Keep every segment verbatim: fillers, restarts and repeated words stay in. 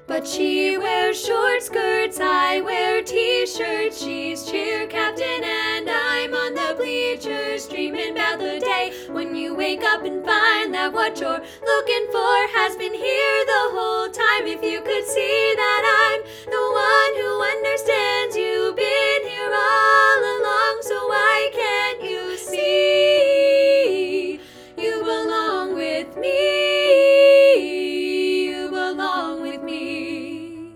But she wears short skirts, I wear t-shirts. She's cheer captain and I'm on the bleachers, dreaming about the day when you wake up and find that what you're looking for has been here the whole time. If you could see that I'm the one who understands, you've been here all along, so why can't you see? You belong with me, you belong with me.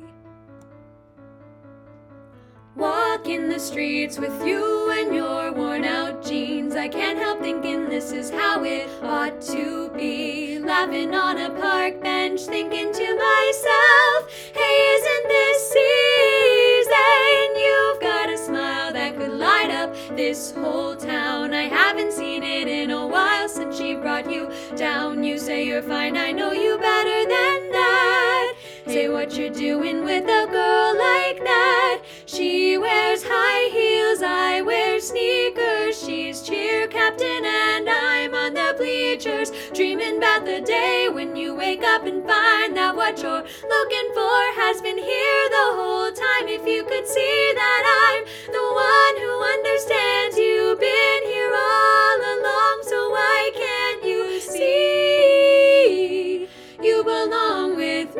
Walk in the streets with you and your worn out jeans, I can't help thinking this is how it ought to be. Laughing on a park bench, thinking to myself, hey, isn't this season? You've got a smile that could light up this whole town. I haven't seen it in a while since she brought you down. You say you're fine, I know you better than that. Say what you're doing with a girl like that. She wears high heels, I wear sneakers. She's cheer captain and I'm on the bleachers, dreaming about the day when you wake up and find that what you're looking for has been here the whole time. If you could see that I'm the one who understands, you've been here all along, so why can't you see? You belong with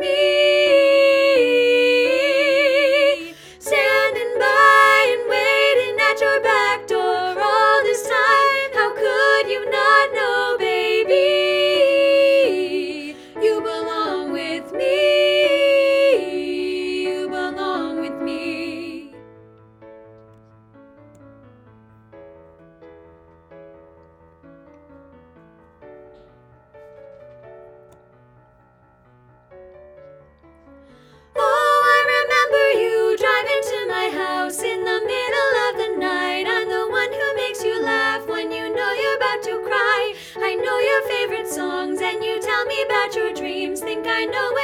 me. Standing by and waiting at your back door all this time, how could you not know, baby? You belong with me, you belong with me. Oh, I remember you driving to my house in the middle of the night. I'm the one who makes you laugh when you know you're about to cry. I know your favorite songs and you tell me about your dreams. Think I know